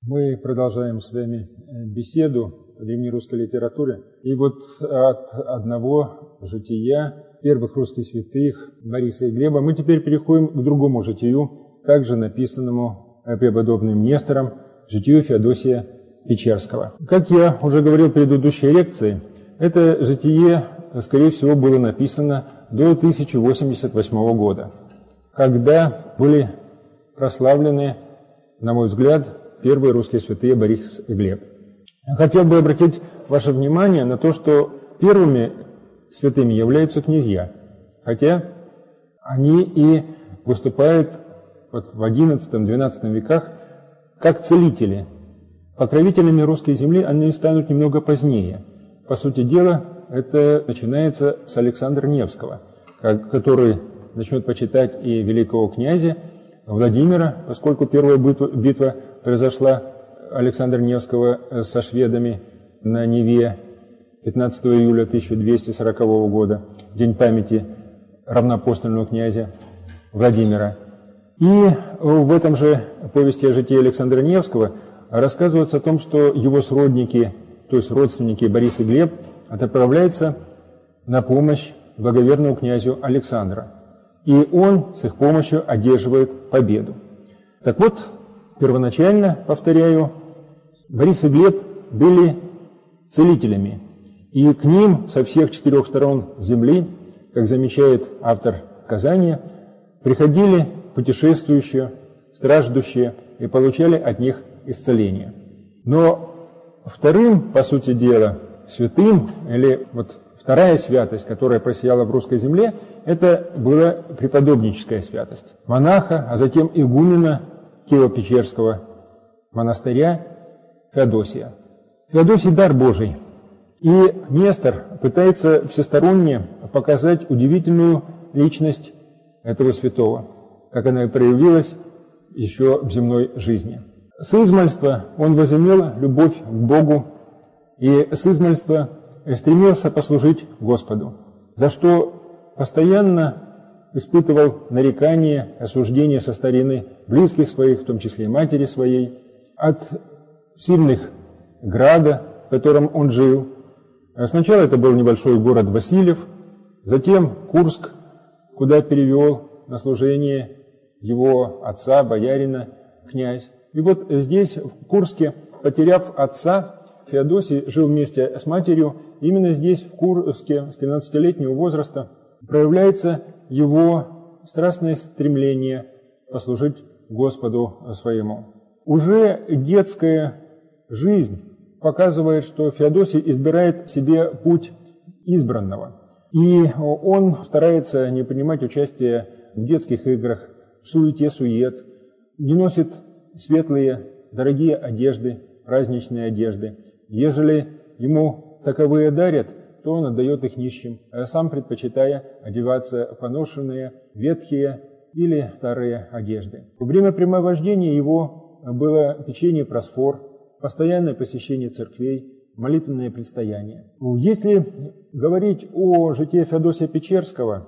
Мы продолжаем с вами беседу о древнерусской литературе. И вот от одного жития первых русских святых Бориса и Глеба мы теперь переходим к другому житию, также написанному преподобным Нестором, житию Феодосия Печерского. Как я уже говорил в предыдущей лекции, это житие, скорее всего, было написано до 1088 года, когда были прославлены, на мой взгляд, первые русские святые Борис и Глеб. Хотел бы обратить ваше внимание на то, что первыми святыми являются князья, хотя они и выступают в XI-XII веках как целители. Покровителями русской земли они станут немного позднее. По сути дела, это начинается с Александра Невского, который начнет почитать и великого князя Владимира, поскольку первая битва произошла Александра Невского со шведами на Неве 15 июля 1240 года, день памяти равноапостольного князя Владимира. И в этом же повести о житии Александра Невского рассказывается о том, что его сродники, то есть родственники Борис и Глеб, отправляются на помощь благоверному князю Александра. И он с их помощью одерживает победу. Так вот, первоначально, повторяю, Борис и Глеб были целителями. И к ним со всех 4 сторон земли, как замечает автор сказания, приходили путешествующие, страждущие и получали от них исцеление. Но вторым, по сути дела, святым, или вот вторая святость, которая просияла в русской земле, это была преподобническая святость монаха, а затем игумена Киево-Печерского монастыря Феодосия. Феодосий – дар Божий. И Нестор пытается всесторонне показать удивительную личность этого святого, как она и проявилась еще в земной жизни. С измальства он возымел любовь к Богу и с измальства стремился послужить Господу, за что постоянно испытывал нарекания, осуждения со стороны близких своих, в том числе и матери своей, от сильных града, в котором он жил. Сначала это был небольшой город Васильев, затем Курск, куда перевел на служение его отца, боярина, князь. И вот здесь, в Курске, потеряв отца, Феодосий жил вместе с матерью. Именно здесь, в Курске, с 13-летнего возраста, проявляется его страстное стремление послужить Господу своему. Уже детская жизнь показывает, что Феодосий избирает себе путь избранного. И он старается не принимать участие в детских играх, в суете-сует, не носит светлые, дорогие одежды, праздничные одежды. Ежели ему таковые дарят, то он отдает их нищим, сам предпочитая одеваться в поношенные, ветхие или старые одежды. Во время прямовождения его было печение просфор, постоянное посещение церквей, молитвенное предстояние. Если говорить о житии Феодосия Печерского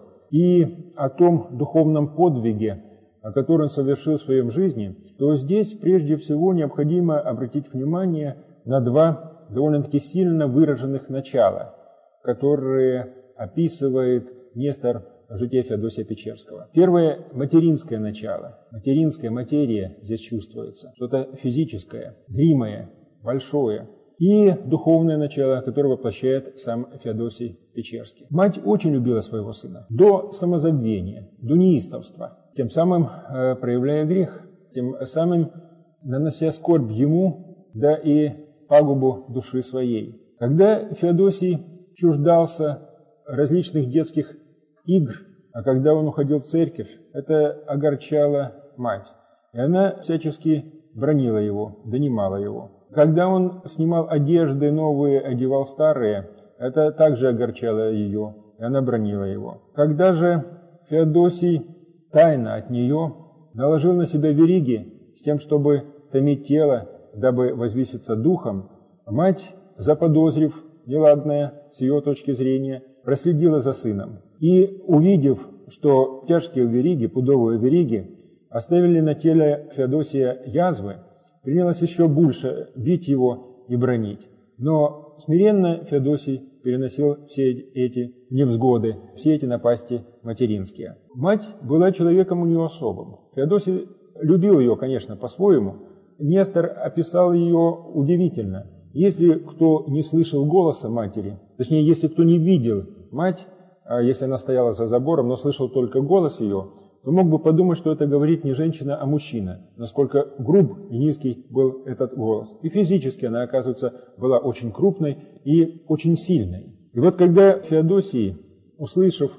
и о том духовном подвиге, который он совершил в своей жизни, то здесь прежде всего необходимо обратить внимание на два довольно-таки сильно выраженных начала, которые описывает Нестор в житии Феодосия Печерского. Первое – материнское начало. Материнская материя здесь чувствуется. Что-то физическое, зримое, большое. И духовное начало, которое воплощает сам Феодосий Печерский. Мать очень любила своего сына. До самозабвения, до неистовства. Тем самым проявляя грех. Тем самым нанося скорбь ему, да и пагубу души своей. Когда Феодосий чуждался различных детских игр, а когда он уходил в церковь, это огорчало мать. И она всячески бранила его, донимала его. Когда он снимал одежды новые, одевал старые, это также огорчало ее, и она бранила его. Когда же Феодосий тайно от нее наложил на себя вериги с тем, чтобы томить тело, дабы возвыситься духом, мать, заподозрив неладное с ее точки зрения, проследила за сыном. И, увидев, что тяжкие вериги, пудовые вериги, оставили на теле Феодосия язвы, принялась еще больше бить его и бранить. Но смиренно Феодосий переносил все эти невзгоды, все эти напасти материнские. Мать была человеком у нее особым. Феодосий любил ее, конечно, по-своему. Нестор описал ее удивительно. Если кто не слышал голоса матери, точнее, если кто не видел мать, если она стояла за забором, но слышал только голос ее, то мог бы подумать, что это говорит не женщина, а мужчина. Насколько груб и низкий был этот голос. И физически она, оказывается, была очень крупной и очень сильной. И вот когда Феодосий, услышав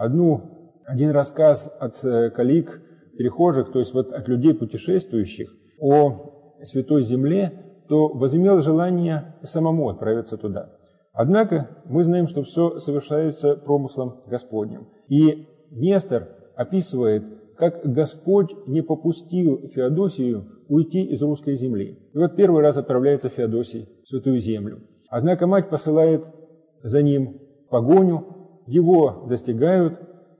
один рассказ от коллег, перехожих, то есть вот от людей, путешествующих, о Святой Земле, то возымел желание самому отправиться туда. Однако мы знаем, что все совершается промыслом Господним. И Нестор описывает, как Господь не попустил Феодосию уйти из русской земли. И вот первый раз отправляется Феодосий в Святую Землю. Однако мать посылает за ним погоню, его достигают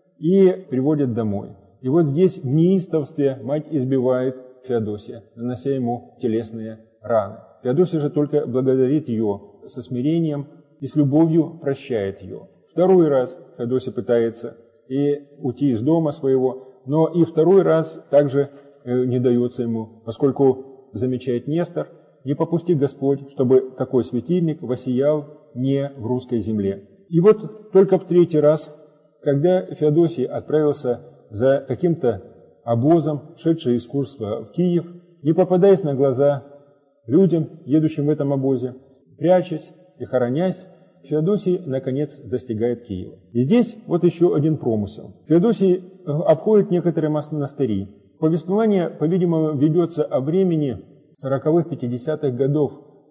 и приводят домой. И вот здесь в неистовстве мать избивает Феодосия, нанося ему телесные раны. Феодосий же только благодарит ее со смирением и с любовью прощает ее. Второй раз Феодосий пытается и уйти из дома своего, но и второй раз также не дается ему, поскольку, замечает Нестор, не попусти Господь, чтобы такой светильник воссиял не в русской земле. И вот только в третий раз, когда Феодосий отправился за каким-то обозом, шедший из Курска в Киев, не попадаясь на глаза людям, едущим в этом обозе, прячась и хоронясь, Феодосий, наконец, достигает Киева. И здесь вот еще один промысел. Феодосий обходит некоторые монастыри. Повествование, по-видимому, ведется о времени 40-х, 50-х годов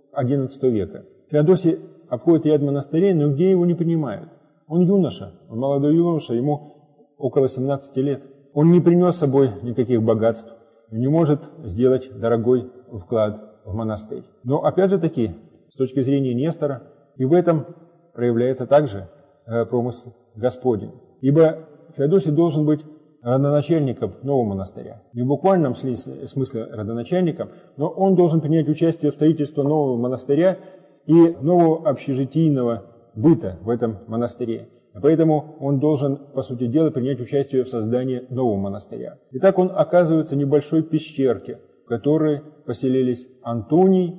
XI века. Феодосий обходит ряд монастырей, но где его не принимают. Он юноша, он молодой юноша, ему около 17 лет. Он не принес с собой никаких богатств, не может сделать дорогой вклад в монастырь. Но опять же таки, с точки зрения Нестора, и в этом проявляется также промысел Господень. Ибо Феодосий должен быть родоначальником нового монастыря. Не в буквальном смысле родоначальником, но он должен принять участие в строительстве нового монастыря и нового общежитийного быта в этом монастыре. И поэтому он должен, по сути дела, принять участие в создании нового монастыря. Итак, он оказывается в небольшой пещерке, в которой поселились Антоний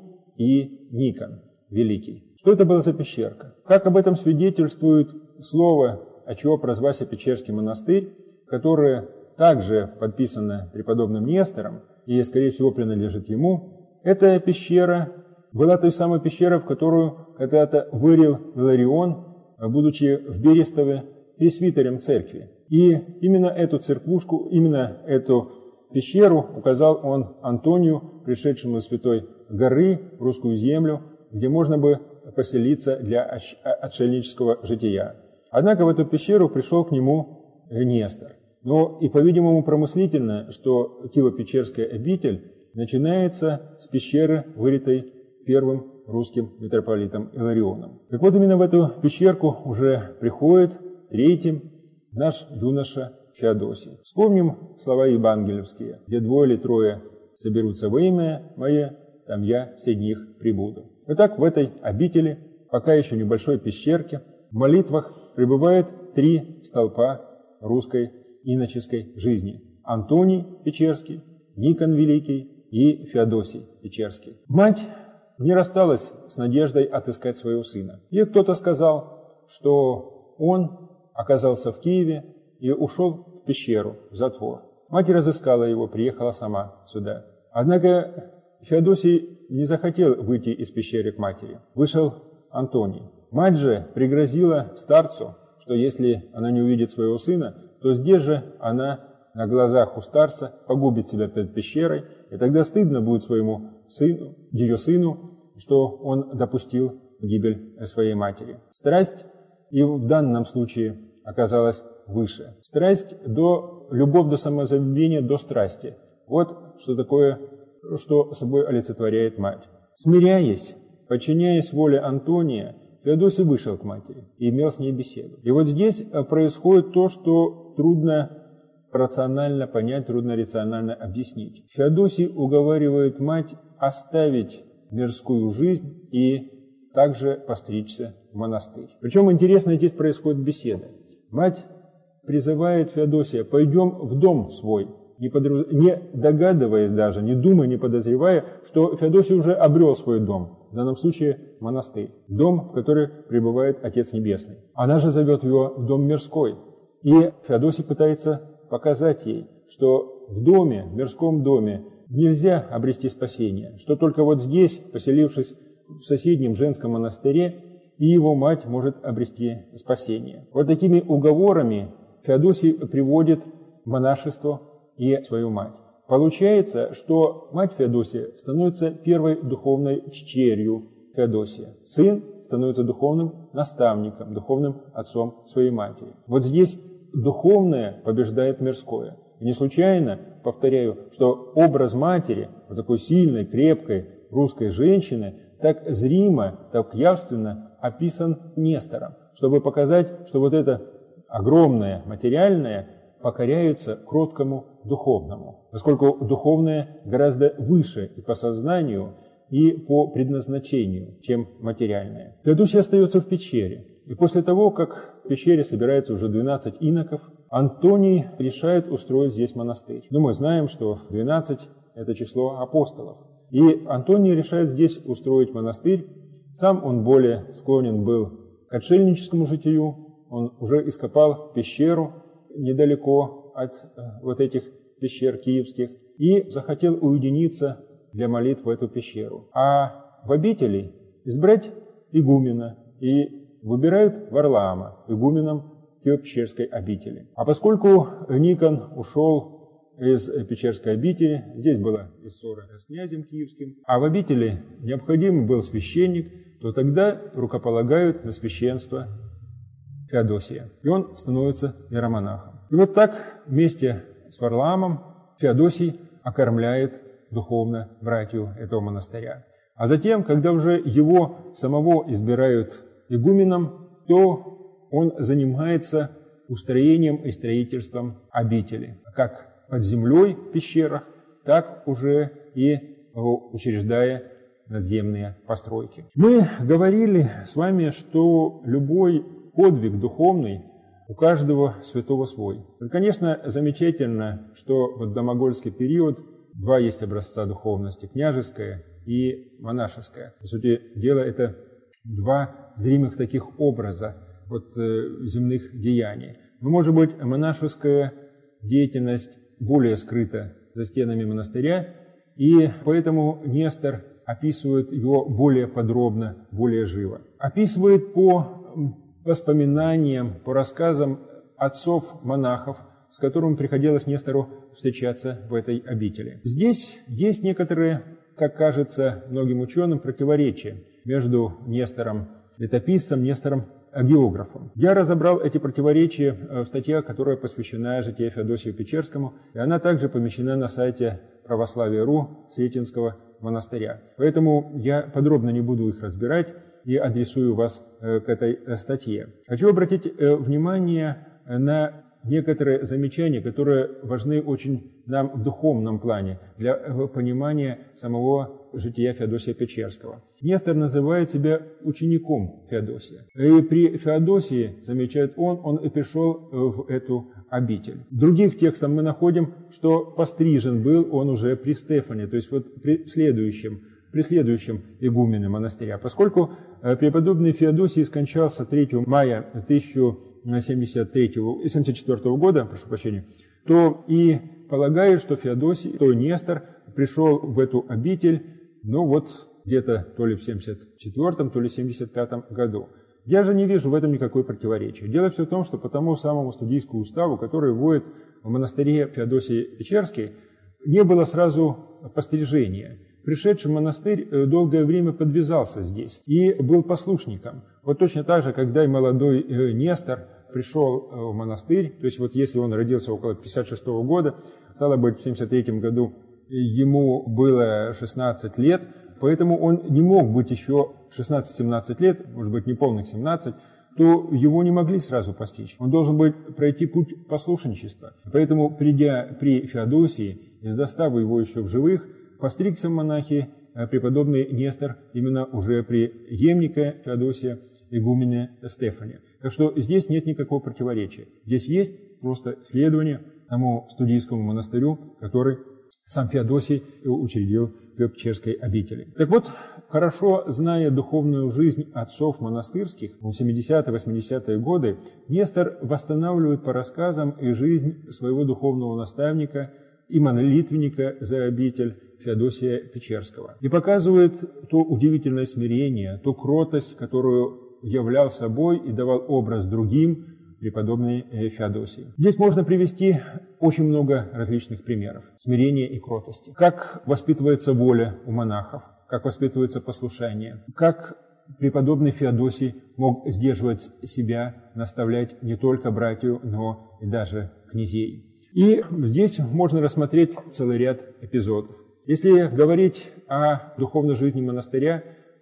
и Никон Великий. Что это была за пещерка? Как об этом свидетельствует слово, о чего прозвался Печерский монастырь, которое также подписано преподобным Нестором и, скорее всего, принадлежит ему. Эта пещера была той самой пещерой, в которую когда-то вырыл Иларион, будучи в Берестове пресвитерем церкви. И именно эту церквушку, именно эту пещеру указал он Антонию, пришедшему из Святой горы в русскую землю, где можно бы поселиться для отшельнического жития. Однако в эту пещеру пришел к нему Нестор. Но и, по-видимому, промыслительно, что Киево-Печерская обитель начинается с пещеры, вырытой первым русским митрополитом Иларионом. Так вот, именно в эту пещерку уже приходит третьим наш юноша Феодосий. Вспомним слова евангельские: «Где двое или трое соберутся во имя Мое, там я среди них прибуду». Итак, в этой обители, пока еще небольшой пещерке, в молитвах пребывает три столпа русской иноческой жизни: Антоний Печерский, Никон Великий и Феодосий Печерский. Мать не рассталась с надеждой отыскать своего сына. И кто-то сказал, что он оказался в Киеве и ушел в пещеру, в затвор. Мать разыскала его, приехала сама сюда. Однако Феодосий не захотел выйти из пещеры к матери. Вышел Антоний. Мать же пригрозила старцу, что если она не увидит своего сына, то здесь же она на глазах у старца погубит себя перед пещерой, и тогда стыдно будет своему сыну, ее сыну, что он допустил гибель своей матери. Страсть и в данном случае оказалась выше. Любовь до самозабвения, до страсти. Вот что такое, что собой олицетворяет мать. Смиряясь, подчиняясь воле Антония, Феодосий вышел к матери и имел с ней беседу. И вот здесь происходит то, что трудно рационально понять, трудно рационально объяснить. Феодосий уговаривает мать оставить мирскую жизнь и также постричься в монастырь. Причем интересно здесь происходит беседа. Мать призывает Феодосия: пойдем в дом свой, не догадываясь даже, не думая, не подозревая, что Феодосий уже обрел свой дом, в данном случае монастырь, дом, в который пребывает Отец Небесный. Она же зовет его в дом мирской. И Феодосий пытается показать ей, что в доме, в мирском доме, нельзя обрести спасение, что только вот здесь, поселившись в соседнем женском монастыре, и его мать может обрести спасение. Вот такими уговорами Феодосий приводит монашество и свою мать. Получается, что мать Феодосия становится первой духовной черью Феодосия. Сын становится духовным наставником, духовным отцом своей матери. Вот здесь духовное побеждает мирское. И не случайно, повторяю, что образ матери, вот такой сильной, крепкой русской женщины, так зримо, так явственно описан Нестором, чтобы показать, что вот это огромное материальное покоряется кроткому духовному, поскольку духовное гораздо выше и по сознанию, и по предназначению, чем материальное. Феодосий остается в пещере, и после того, как в пещере собирается уже 12 иноков, Антоний решает устроить здесь монастырь. Но мы знаем, что 12 – это число апостолов. И Антоний решает здесь устроить монастырь. Сам он более склонен был к отшельническому житию. Он уже ископал пещеру недалеко от вот этих пещер киевских и захотел уединиться для молитв в эту пещеру. А в обители избрать игумена, и выбирают Варлаама игуменом Киево-Печерской обители. А поскольку Никон ушел из Печерской обители, здесь была и ссора с князем киевским, а в обители необходим был священник, то тогда рукополагают на священство Феодосия, и он становится иеромонахом. И вот так вместе с Варлаамом Феодосий окормляет духовно братью этого монастыря. А затем, когда уже его самого избирают игуменом, то он занимается устроением и строительством обители, как под землей в пещерах, так уже и учреждая надземные постройки. Мы говорили с вами, что любой подвиг духовный у каждого святого свой. И, конечно, замечательно, что в домогольский период два есть образца духовности: княжеская и монашеская. По сути дела, это два зримых таких образа земных деяний. Но, может быть, монашеская деятельность более скрыта за стенами монастыря, и поэтому Нестор описывает его более подробно, более живо. Описывает по воспоминаниям, по рассказам отцов-монахов, с которыми приходилось Нестору встречаться в этой обители. Здесь есть некоторые, как кажется многим ученым, противоречия между Нестором летописцем, Нестором географом. Я разобрал эти противоречия в статье, которая посвящена житию Феодосию Печерскому, и она также помещена на сайте Православия.ру Сретенского монастыря. Поэтому я подробно не буду их разбирать и адресую вас к этой статье. Хочу обратить внимание на некоторые замечания, которые важны очень нам в духовном плане для понимания самого жития Феодосия Печерского. Нестор называет себя учеником Феодосия. И при Феодосии, замечает он и пришел в эту обитель. В других текстах мы находим, что пострижен был он уже при Стефане, то есть при следующем игумене монастыря, поскольку преподобный Феодосий скончался 3 мая 1074 года, прошу прощения, то и полагают, что Нестор пришел в эту обитель, где-то то ли в 74-м, то ли в 75-м году. Я же не вижу в этом никакой противоречия. Дело все в том, что по тому самому студийскому уставу, который вводит в монастыре Феодосий Печерский, не было сразу пострижения. Пришедший в монастырь долгое время подвязался здесь и был послушником. Вот точно так же, когда и молодой Нестор пришел в монастырь, то есть если он родился около 56 года, стало быть, в 73 году ему было 16 лет, поэтому он не мог быть еще 16-17 лет, может быть, не полных 17, то его не могли сразу постичь. Он должен был пройти путь послушничества. Поэтому, придя при Феодосии, из заставы его еще в живых, постригся в монахи преподобный Нестор именно уже при преемнике Феодосия, игумене Стефане. Так что здесь нет никакого противоречия. Здесь есть просто следование тому студийскому монастырю, который сам Феодосий учредил в Киево-Печерской обители. Так вот, хорошо зная духовную жизнь отцов монастырских, в 70-80-е годы Нестор восстанавливает по рассказам и жизнь своего духовного наставника и молитвенника за обитель Феодосия Печерского. И показывает то удивительное смирение, ту кротость, которую являл собой и давал образ другим преподобный Феодосий. Здесь можно привести очень много различных примеров смирения и кротости. Как воспитывается воля у монахов, как воспитывается послушание, как преподобный Феодосий мог сдерживать себя, наставлять не только братью, но и даже князей. И здесь можно рассмотреть целый ряд эпизодов. Если говорить о духовной жизни монастыря,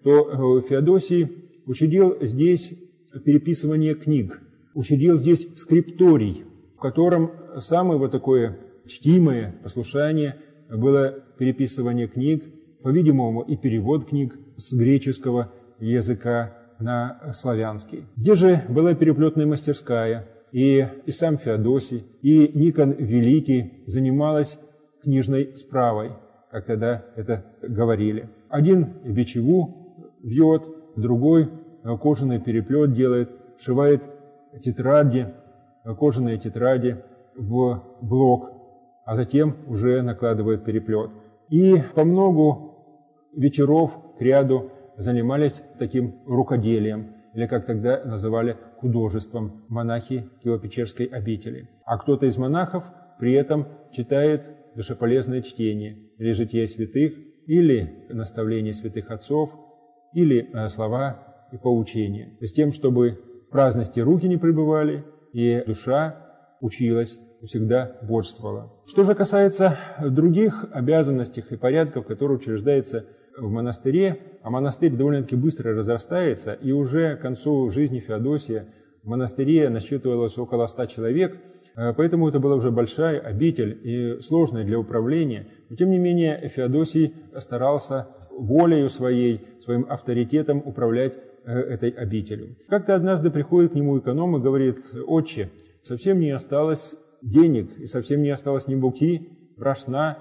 то Феодосий учредил здесь переписывание книг, учредил здесь скрипторий, в котором самое вот такое чтимое послушание было переписывание книг, по-видимому, и перевод книг с греческого языка на славянский. Здесь же была переплетная мастерская, и сам Феодосий, и Никон Великий занималась книжной справой, как тогда это говорили. Один бичеву вьет, другой кожаный переплет делает, сшивает тетради, кожаные тетради в блок, а затем уже накладывает переплет. И по многу вечеров к ряду занимались таким рукоделием, или как тогда называли художеством монахи Киево-Печерской обители. А кто-то из монахов при этом читает душеполезное чтение, или жития святых, или наставления святых отцов, или слова и поучения, с тем, чтобы в праздности руки не пребывали, и душа училась, всегда бодрствовала. Что же касается других обязанностей и порядков, которые учреждаются в монастыре, а монастырь довольно-таки быстро разрастается, и уже к концу жизни Феодосия в монастыре насчитывалось около 100 человек, поэтому это была уже большая обитель и сложная для управления. Но тем не менее Феодосий старался волею своей, своим авторитетом управлять этой обителью. Как-то однажды приходит к нему эконом и говорит: «Отче, совсем не осталось денег, и совсем не осталось ни муки, брашна,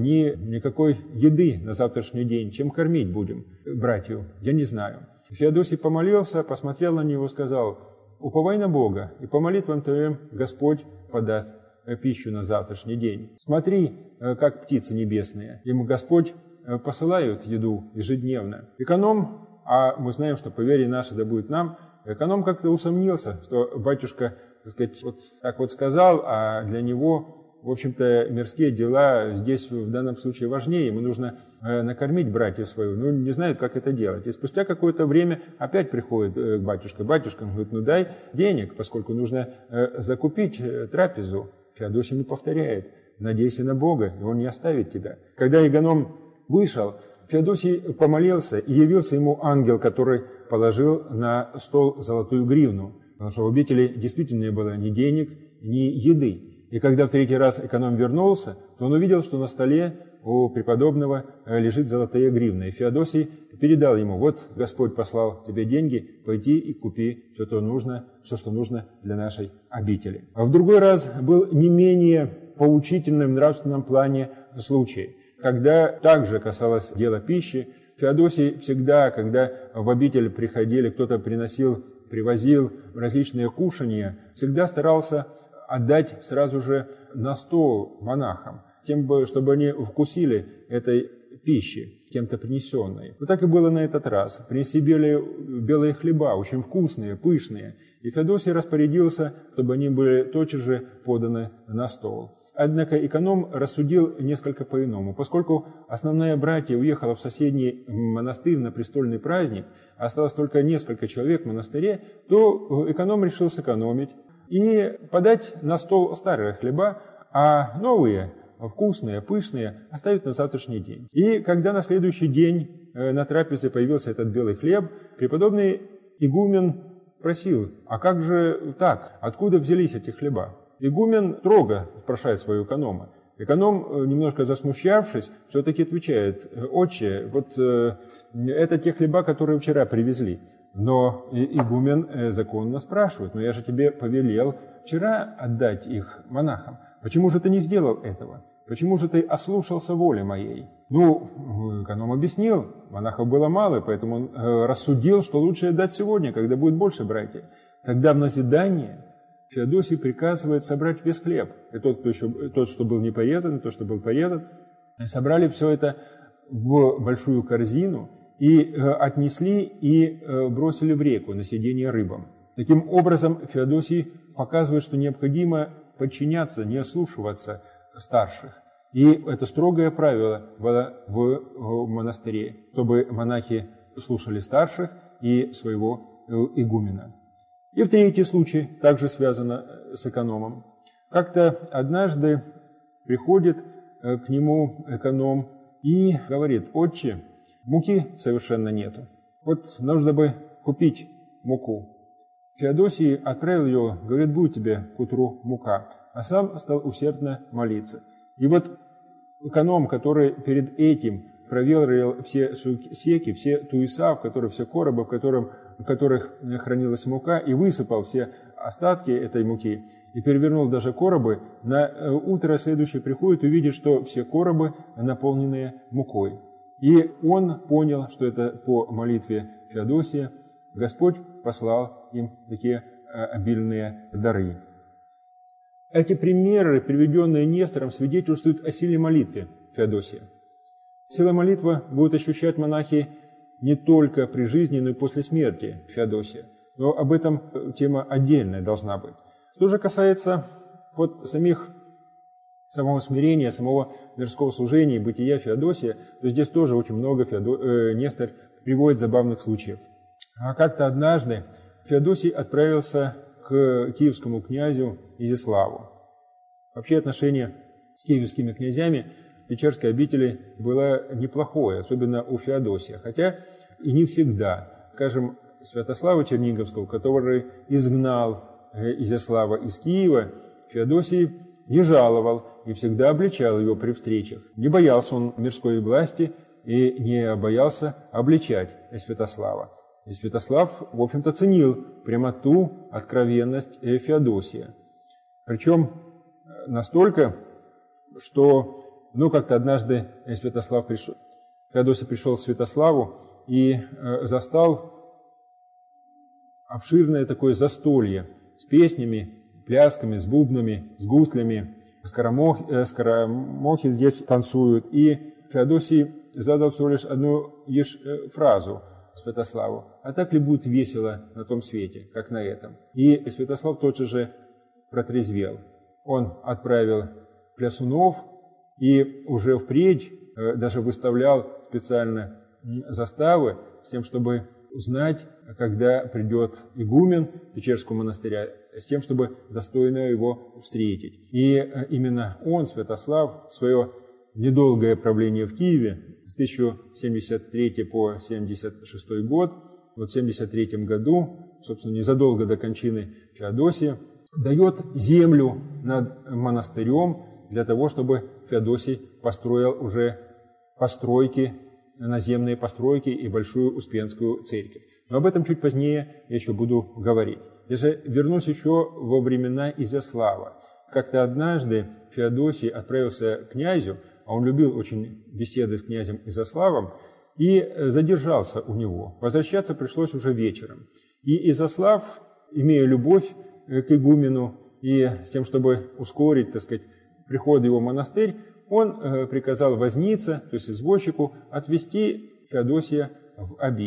никакой еды на завтрашний день. Чем кормить будем братью? Я не знаю». Феодосий помолился, посмотрел на него и сказал: «Уповай на Бога, и по молитвам твоим Господь подаст пищу на завтрашний день. Смотри, как птицы небесные, ему Господь посылает еду ежедневно». Эконом, а мы знаем, что по вере нашей да будет нам, эконом как-то усомнился, что батюшка, так сказать, вот так вот сказал, а для него, в общем-то, мирские дела здесь в данном случае важнее. Ему нужно накормить братьев свою, но не знает, как это делать. И спустя какое-то время опять приходит к батюшке. Батюшка говорит: «Ну дай денег, поскольку нужно закупить трапезу». Феодосий ему повторяет: «Надейся на Бога, и Он не оставит тебя». Когда эконом вышел, Феодосий помолился, и явился ему ангел, который положил на стол золотую гривну, потому что в обители действительно не было ни денег, ни еды. И когда в третий раз эконом вернулся, то он увидел, что на столе у преподобного лежит золотая гривна. И Феодосий передал ему: «Вот Господь послал тебе деньги, пойди и купи все, что нужно для нашей обители». А в другой раз был не менее поучительным в нравственном плане случай, когда также касалось дела пищи. Феодосий всегда, когда в обитель приходили, кто-то привозил различные кушания, всегда старался отдать сразу же на стол монахам, тем, чтобы они вкусили этой пищи, кем-то принесенной. Вот так и было на этот раз. Принесли белые хлеба, очень вкусные, пышные. И Феодосий распорядился, чтобы они были тотчас же поданы на стол. Однако эконом рассудил несколько по-иному. Поскольку основная братья уехала в соседний монастырь на престольный праздник, а осталось только несколько человек в монастыре, то эконом решил сэкономить и подать на стол старые хлеба, а новые, вкусные, пышные, оставить на завтрашний день. И когда на следующий день на трапезе появился этот белый хлеб, преподобный игумен просил: «А как же так? Откуда взялись эти хлеба?» Игумен строго спрашивает своего эконома: Эконом, немножко засмущавшись, все-таки отвечает: «Отче, вот это те хлеба, которые вчера привезли». Но игумен законно спрашивает: «Но я же тебе повелел вчера отдать их монахам. Почему же ты не сделал этого? Почему же ты ослушался воли моей?» Ну, эконом объяснил, монахов было мало, поэтому он рассудил, что лучше отдать сегодня, когда будет больше братьев. Тогда в назидание Феодосий приказывает собрать весь хлеб. И тот, что был не порезан, и тот, что был порезан. Собрали все это в большую корзину и отнесли и бросили в реку на съедение рыбам. Таким образом, Феодосий показывает, что необходимо подчиняться, не ослушиваться старших. И это строгое правило было в монастыре, чтобы монахи слушали старших и своего игумена. И в третий случай также связано с экономом. Как-то однажды приходит к нему эконом и говорит: «Отче, муки совершенно нету. Вот нужно бы купить муку». Феодосий отправил его, говорит: «Будет тебе к утру мука», а сам стал усердно молиться. И вот эконом, который перед этим проверил все секи, все туиса, все коробы, в которых хранилась мука, и высыпал все остатки этой муки, и перевернул даже коробы, на утро следующее приходит и видит, что все коробы наполнены мукой. И он понял, что это по молитве Феодосия Господь послал им такие обильные дары. Эти примеры, приведенные Нестором, свидетельствуют о силе молитвы Феодосия. Сила молитвы будут ощущать монахи не только при жизни, но и после смерти Феодосия. Но об этом тема отдельная должна быть. Что же касается самого смирения, самого мирского служения и бытия Феодосия, то здесь тоже очень много Нестор приводит забавных случаев. А как-то однажды Феодосий отправился к киевскому князю Изяславу. Вообще отношение с киевскими князями Печерской обители было неплохое, особенно у Феодосия, хотя и не всегда. Скажем, Святослава Черниговского, который изгнал Изяслава из Киева, Феодосий не жаловал и всегда обличал его при встречах. Не боялся он мирской власти и не боялся обличать Святослава. И Святослав, в общем-то, ценил прямоту, откровенность Феодосия. Причем настолько, что как-то однажды Феодосий пришел к Святославу и застал обширное такое застолье с песнями, плясками, с бубнами, с гуслями, скоромохи здесь танцуют. И Феодосий задал всего лишь одну фразу Святославу: «А так ли будет весело на том свете, как на этом?» И Святослав тотчас же протрезвел. Он отправил плясунов и уже впредь даже выставлял специально заставы с тем, чтобы узнать, когда придет игумен Печерского монастыря, с тем, чтобы достойно его встретить. И именно он, Святослав, в свое недолгое правление в Киеве с 1073 по 76 год, в 73 году, собственно, незадолго до кончины Феодосия, дает землю над монастырем для того, чтобы Феодосий построил уже наземные постройки и большую Успенскую церковь. Но об этом чуть позднее я еще буду говорить. Я же вернусь еще во времена Изяслава. Как-то однажды Феодосий отправился к князю, а он любил очень беседы с князем Изяславом, и задержался у него. Возвращаться пришлось уже вечером. И Изяслав, имея любовь к игумену и с тем, чтобы ускорить, приход его в монастырь, он приказал вознице, то есть извозчику, отвезти Феодосия в обитель.